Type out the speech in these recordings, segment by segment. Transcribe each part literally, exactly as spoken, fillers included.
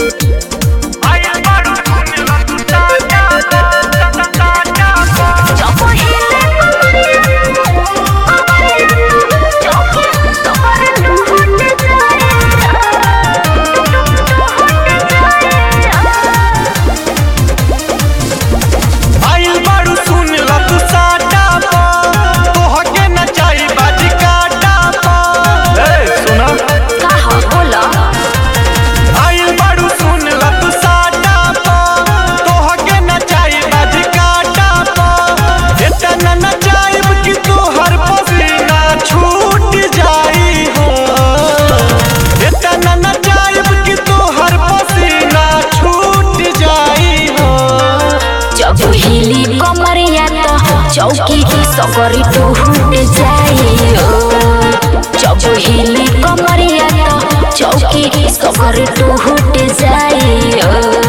चौकी सगरी टूट जाइयो जब हिली कमरिया तो चौकी सगरी टूट जाइयो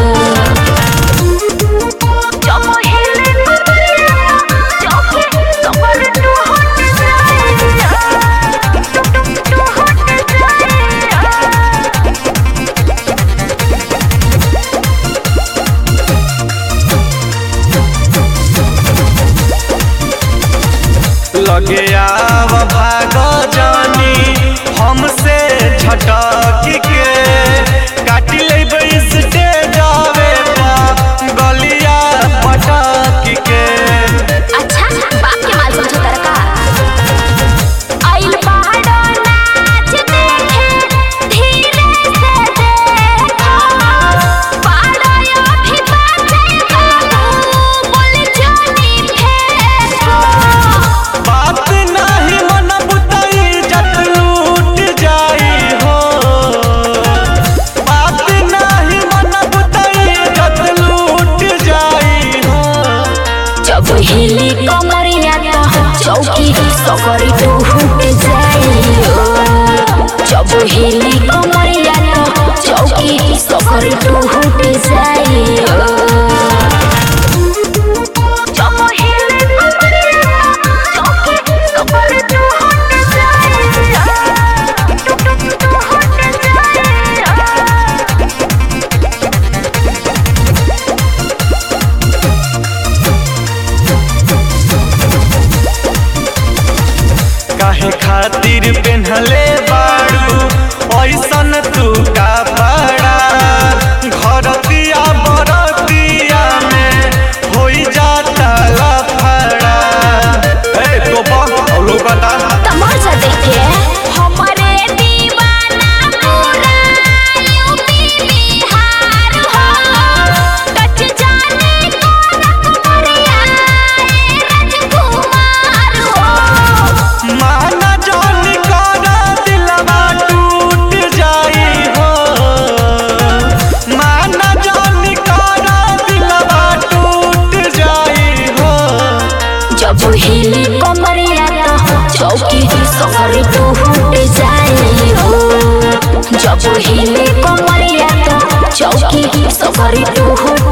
जब हिली कमरिया चौकी सगरी टूट जाइयो टूट लगे आव भाग जानी हमसे झटक के काटी लेबै स्टेज आवे पा गलिया पटक के। अच्छा बाप के माल समझो तरका आइल पहाड़ो नाच देखे धीरे से देखो पहाड़ो अभी बाजे बाबू बोल जानी फेंको बात नहीं मन बुताई जत लूट जाई हो बात नहीं मन बुताई जत लूट जाई हो जब हिली कमरिया तो चौकी सगरी टूट जाइयो जब हिली कमरिया तो चौकी सगरी टूट जाइयो जब हिली कमरिया चौकी सगरी टूट जाइयो टूट जाइयो काहे खातिर पेन्हले बाड़ू ऐसन तू का बड़ा घरतिया बरतिया में होई जाता लफड़ा। ए तो बा लोग बता तमाशा देखे हमारे दीवाना पूरा यूपी बिहार हो टच जाने को रकमरिया राजकुमार हो माना जानी करा दिलवा टूट जाई हो माना जानी करा दिलवा टूट जाई हो जब हिली कमरिया तो चौकी सगरी टूट जाइयो जब हिली कमरिया तो चौकी सगरी टूट